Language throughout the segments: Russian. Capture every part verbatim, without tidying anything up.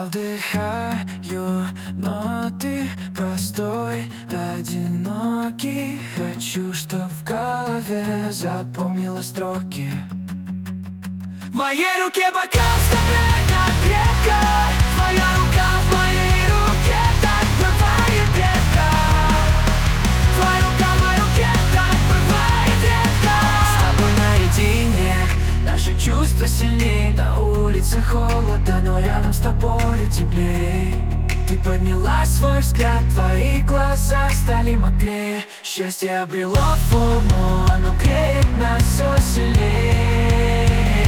вдыхаю ноты, простой, одинокий. Хочу, чтоб в голове запомнила строки. В моей руке бокал вставляй так крепко. Твоя рука в моей руке, так бывает редко. Твоя рука в моей руке, так бывает редко. С тобой наедине наши чувства сильней. На улице холодно, но рядом с тобой теплей. Ты подняла свой взгляд, твои глаза стали мокрее. Счастье обрело форму, оно греет нас все сильнее.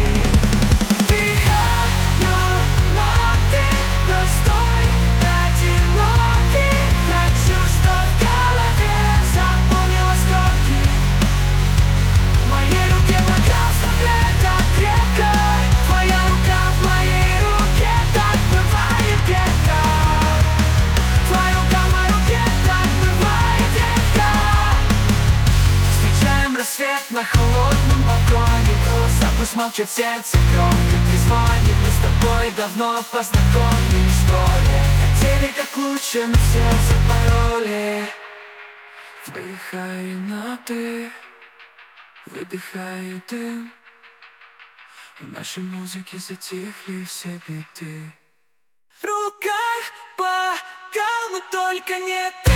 Свет на холодном балконе, глаза пусть молчат, сердце громко трезвонит. Мы с тобой давно познакомились, что ли? Хотели как лучше, но сердце пароли. Вдыхаю ноты, выдыхаю дым. В нашей музыке затихли все биты. В руках бокал, но только не ты.